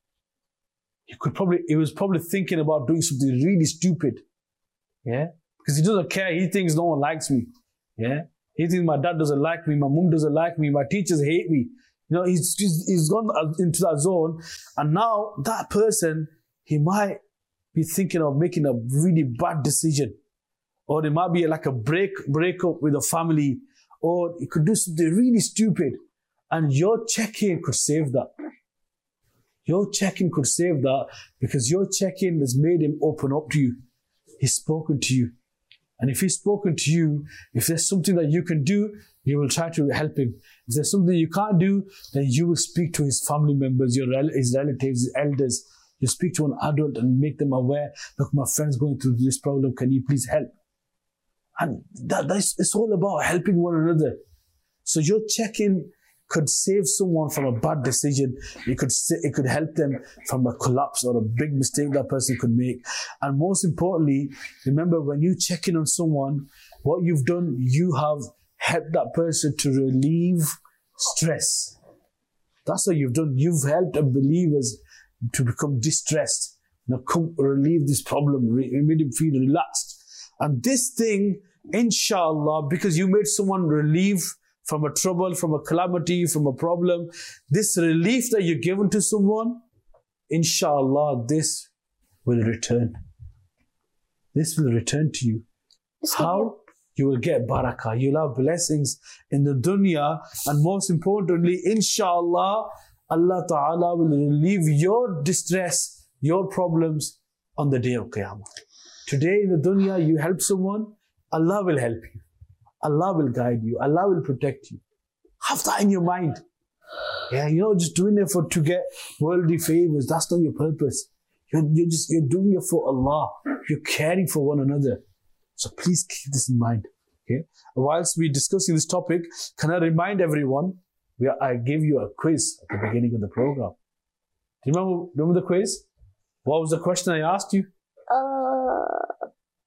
He could probably, he was probably thinking about doing something really stupid. Yeah? Because he doesn't care. He thinks no one likes me. Yeah? He thinks my dad doesn't like me, my mom doesn't like me, my teachers hate me. You know, he's, he's, he's gone into that zone. And now that person, he might be thinking of making a really bad decision. Or it might be like a break, breakup with a family. Or he could do something really stupid. And your check-in could save that. Your check-in could save that because your check-in has made him open up to you. He's spoken to you. And if he's spoken to you, if there's something that you can do, you will try to help him. If there's something you can't do, then you will speak to his family members, your rel- his relatives, his elders. You speak to an adult and make them aware, look, my friend's going through this problem, can you please help? And that, that's, it's all about helping one another. So your check-in could save someone from a bad decision. It could it could help them from a collapse or a big mistake that person could make. And most importantly, remember when you check in on someone, what you've done, you have helped that person to relieve stress. That's what you've done. You've helped believers to become distressed. Now come relieve this problem, re- made him feel relaxed. And this thing, inshallah, because you made someone relieve from a trouble, from a calamity, from a problem, this relief that you're given to someone, inshallah, this will return. This will return to you. How? You will get barakah. You'll have blessings in the dunya. And most importantly, inshallah, Allah Ta'ala will relieve your distress, your problems on the day of Qiyamah. Today in the dunya, you help someone, Allah will help you. Allah will guide you. Allah will protect you. Have that in your mind. Yeah, you're not just doing it for to get worldly favors. That's not your purpose. You're, you're just you're doing it for Allah. You're caring for one another. So please keep this in mind. Okay. Whilst we're discussing this topic, can I remind everyone we are, I gave you a quiz at the beginning of the program. Do you remember, remember the quiz? What was the question I asked you? Uh,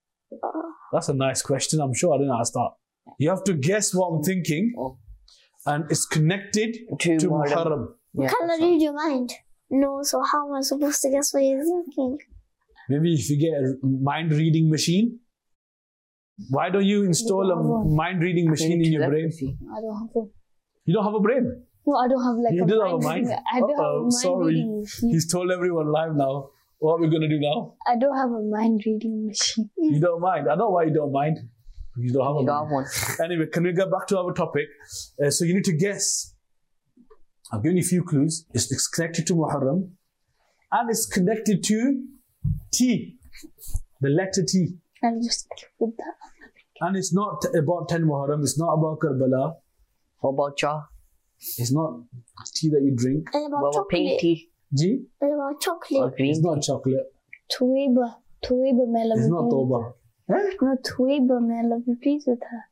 That's a nice question. I'm sure I didn't ask that. You have to guess what I'm thinking, and it's connected To to Muharram. Muharram. Yeah, can I read your mind? No, so how am I supposed to guess what you're thinking? Maybe if you get a mind reading machine, why don't you install a mind reading machine in your brain? Telepathy. I don't have one. You don't have a brain. No, I don't have like You a do mind have a mind. reading- I don't have a Uh-oh, mind sorry. reading machine. He's told everyone live now. What are we gonna do now? I don't have a mind reading machine. You don't mind. I know why you don't mind. You don't have a You don't mind. have one. Anyway, can we get back to our topic? Uh, so you need to guess. I've given you a few clues. It's, it's connected to Muharram, and it's connected to T, the letter T. I'll just keep with that. And it's not about ten Muharram. It's not about Karbala. What about cha? It's not tea that you drink. And about What about pink chocolate. tea? G. And about Or chocolate. green It's tea? not chocolate. Tuiba. Tuiba, may I love It's you not please? Toba. Eh? No, Tuiba, may I love you please with her.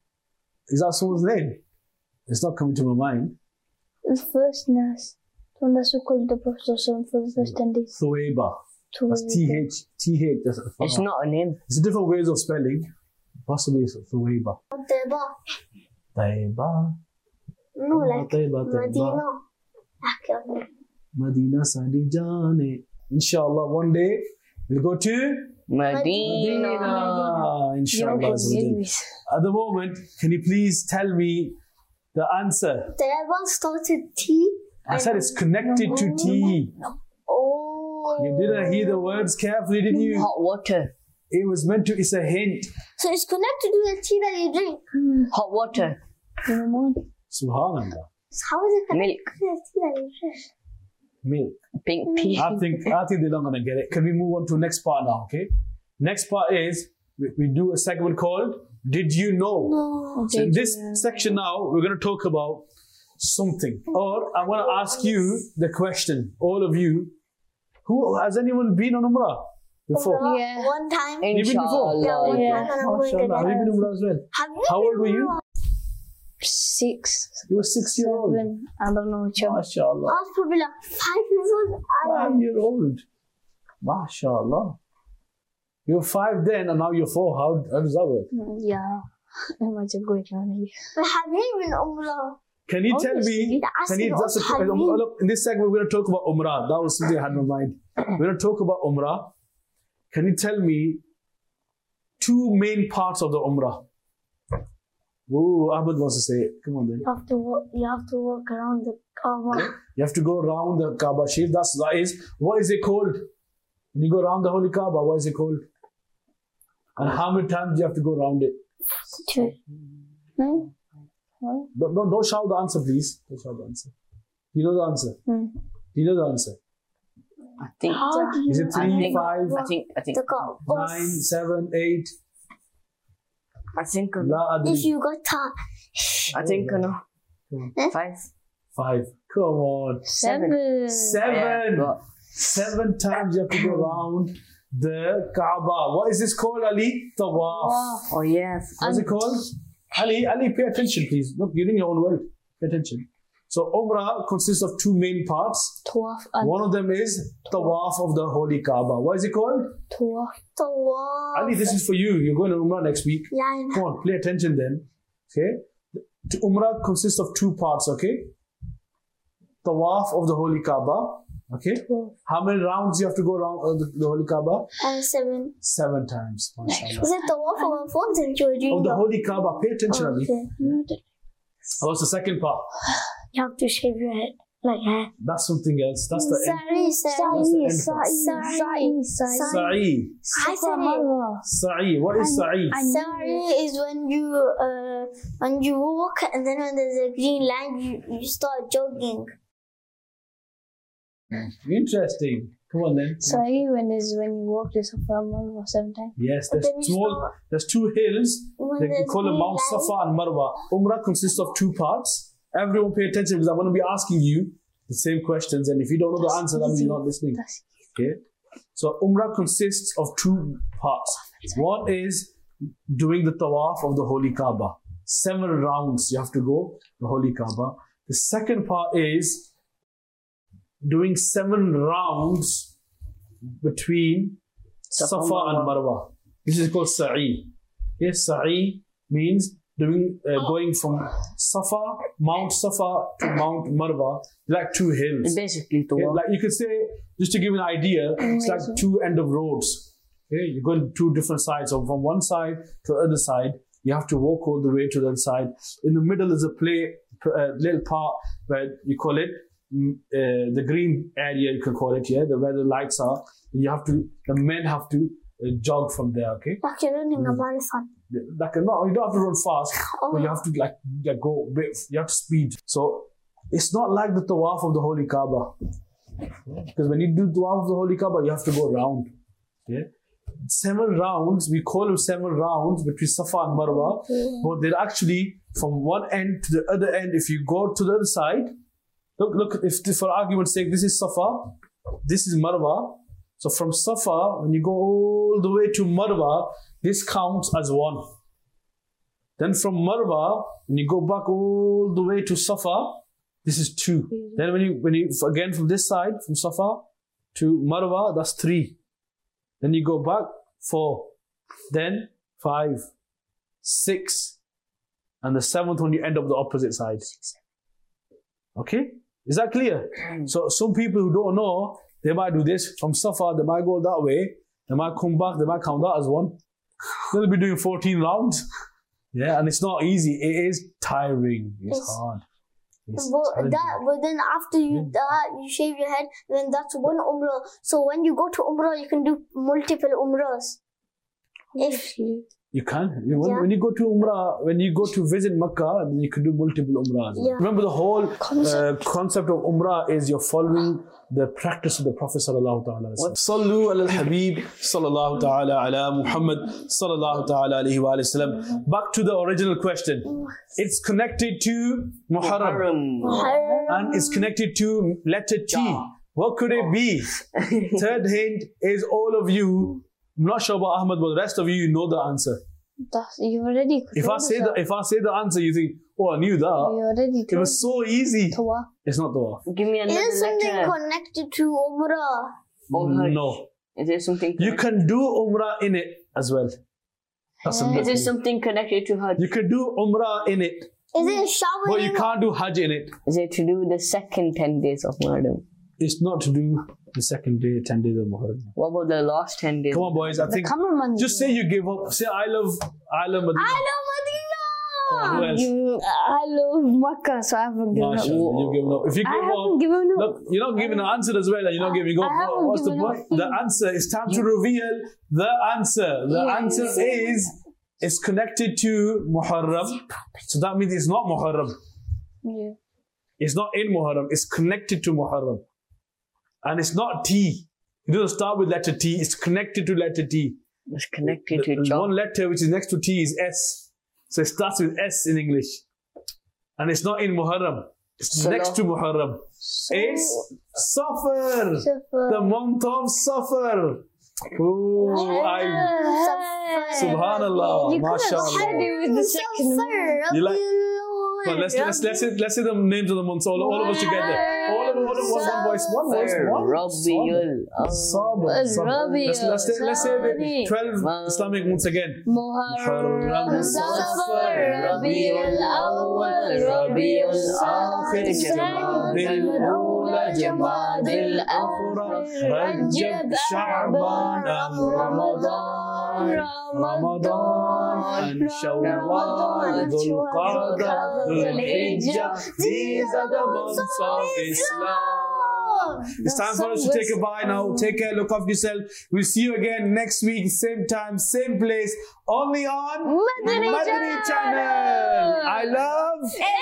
Is that someone's name? It's not coming to my mind. The first nurse. The one that's who called the Prophet for the first ten days. Thuwayba. That's T Tuiba. H. T H. That's a It's not a name. It's different ways of spelling. Possibly it's Thuwayba. Teba. Taiba. No, like Taiba, Taiba. Medina. Okay. Madina Sadi Jane. Inshallah, one day we'll go to Medina. Medina. Inshallah. You're Azza wa Jal. confused. At the moment, can you please tell me the answer? Teba started T. I said it's connected to T. Oh. You didn't hear the words carefully, did you? Hot water. It was meant to, it's a hint. So it's connected to the tea that you drink. Hot water. You know what? Subhanallah. So how is it Milk. connected to the tea that you drink? Milk. Pink tea. I think I think they're not gonna get it. Can we move on to the next part now, okay? Next part is we, we do a segment called Did You Know? No. So in this section now, we're gonna talk about something. Or I'm gonna ask you the question, all of you. Who has anyone been on Umrah before? Yeah. One time. You've been before? Yeah, one Inshallah. Yeah. time and I'm going MashaAllah. Have you again. been Umrah as well? Have you How been old were you? Umrah? Six. You were six year old. Seven. I don't know which one. I MashaAllah. was probably like five years old. I Five year old. MashaAllah. You were five then and now you're four. How, how does that work? Yeah. Imagine going on here. But have you been Umrah? Can you tell me? The Can you, asking that's a, of have you- look, in this segment, we're going to talk about Umrah. That was something I had in my mind. We're going to talk about Umrah. Can you tell me two main parts of the Umrah? Ooh, Ahmed wants to say it. Come on then. You have to walk, you have to walk around the Kaaba. You have to go around the Kaaba Sharif. That's that is what is it called? When you go around the Holy Kaaba, what is it called? And how many times do you have to go around it? Two. No? What? Don't, don't, don't shout the answer, please. Don't shout the answer. You know the answer. Hmm. You know the answer. I think. How do you Is it I three, think. five, I think. I think. the Kaaba? nine, seven, eight? I think. La If adri. you got time. I think. No. Come on. Five. Five. Come on. Seven. Seven. Yeah, Seven times you have to go around the Kaaba. What is this called, Ali? Tawaf. Wow. Oh yes. What's it called? Ali, Ali, pay attention, please. Look, you're in your own world. Pay attention. So, Umrah consists of two main parts. Tawaf and One of them is Tawaf of the Holy Kaaba. What is it called? Tawaf. Tawaf. Ali, this is for you. You're going to Umrah next week. Yeah, I know. Come on, pay attention then. Okay? The Umrah consists of two parts, okay? Tawaf of the Holy Kaaba. Okay? Tawaf. How many rounds you have to go around uh, the, the Holy Kaaba? And seven. Seven times. MashaAllah. Is it Tawaf of our phones and children? Of the Holy Kaaba. Pay attention, Ali. Okay. What's the second part? You have to shave your head like hair. That's something else. That's the end. Sorry, That's the sorry. end part. Sorry. Sa'i. I said it. Sa'i. What is Sa'i? Sorry is when you uh when you walk and then when there's a green line you, you start jogging. Interesting. Come on then. Sa'i when is when you walk the Safa and Marwa seven times. Yes, But there's then you small, start- there's two hills. When They there's call them green Mount line- Safa and Marwa. Umrah consists of two parts. Everyone pay attention because I'm going to be asking you the same questions. And if you don't know the answer, that means you're not listening. That's Okay. So Umrah consists of two parts. One is doing the tawaf of the Holy Kaaba. Seven rounds you have to go the Holy Kaaba. The second part is doing seven rounds between Safa, and Marwa. This is called Sa'i. Yes, Sa'i means doing uh, going from Safa, Mount Safa to Mount Marwa, like two hills. Basically, to Yeah, like you could say, just to give you an idea, it's like two end of roads. Okay, you're going two different sides. So from one side to the other side, you have to walk all the way to the other side. In the middle is a play, a little part where you call it mm, uh, the green area. You can call it, yeah, the, where the lights are. You have to, the men have to uh, jog from there. Okay, Like you're running a marathon. like no, you don't have to run fast, Oh. but you have to like, like go. a bit- You have to speed. So it's not like the tawaf of the Holy Kaaba. Because when you do tawaf of the Holy Kaaba, you have to go around. Yeah. Seven rounds, we call them seven rounds between Safa and Marwa, but they're actually from one end to the other end. If you go to the other side, look, look, if for argument's sake, this is Safa, this is Marwa. So from Safa, when you go all the way to Marwa, this counts as one. Then from Marwa, when you go back all the way to Safa, this is two. Then when you, when you, again from this side, from Safa to Marwa, that's three. Then you go back, four. Then five, six. And the seventh one, you end up the opposite side. Okay? Is that clear? So some people who don't know, they might do this. From Safa, they might go that way. They might come back, they might count that as one. They'll be doing fourteen rounds. Yeah, and it's not easy. It is tiring. It's Yes. hard. It's But challenging. that, but then after you that you shave your head, then that's one umrah. So when you go to umrah, you can do multiple umrahs. If You can. You, when, Yeah. when you go to Umrah, when you go to visit Makkah, then you can do multiple Umrahs. Yeah. Remember, the whole uh, concept of Umrah is you're following the practice of the Prophet sallallahu ta'ala. Sallu ala al-Habib sallallahu ta'ala ala Muhammad sallallahu ta'ala alayhi wa sallam. Back to the original question. It's connected to Muharram. Haram. And it's connected to letter T. What could it be? Third hint is all of you, I'm not sure about Ahmad, but the rest of you, you know the answer. That's, you already If I say the if I say the answer, you think, oh, I knew that. you already It was so easy. Tawaf. It's not tawaf. Give me another is something letter. connected to umrah. Oh, Hajj. No. Is there something? You can do Umrah in it as well. That's Is there another thing. something connected to Hajj? You can do Umrah in it, Is it showering? but you can't do Hajj in it. Is it to do the second ten days of Muharram? It's not to do the second day, ten days of Muharram. What about the last ten days? Come on, boys. I think cameraman. just say you give up. Say I love, I love Medina. I love Medina. Who else? You, I love Makkah, so I haven't given up. Mashallah, you've given up. If you I give haven't up, given up. look, you're not giving an answer as well, and you're not giving up. I haven't What's the given point? up. The answer. It's time to reveal the answer. The Yes. answer is it's connected to Muharram. So that means it's not Muharram. Yeah. It's not in Muharram. It's connected to Muharram. And it's not T. It doesn't start with letter T. It's connected to letter T. It's connected The- to the John. one letter which is next to T is S. So it starts with S in English. And it's not in Muharram. It's So- next to Muharram. It's Safar. Safar. The month of Safar. Oh, I, Subhanallah, You couldn't mashallah. said it with the second one. You like- Well, let's let's let's say, let's say the names of the months, all, all of us together. All of us, all of one, one voice, one voice, one. Rabiul Sabr, sabr. Rabiul, Let's let's say, let's say the Sani. twelve Islamic months again. Muharram, Safar, Rabiul Awwal, Rabiul Akhir, Jamadil Ula, Jamadil Akhir, Rajab, Sha'ban, and Ramadan, Ramadan, and Shawwal, Dhul Qa'dah, Dhul Hijjah. These are the months of Islam. It's time for us to take a bye now. Take care, look after yourself. We'll see you again next week, same time, same place, only on Madani Madani Channel. I love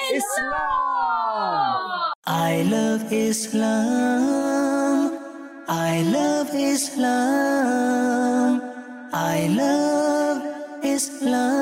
Islam. I love Islam. I love Islam. I love Islam.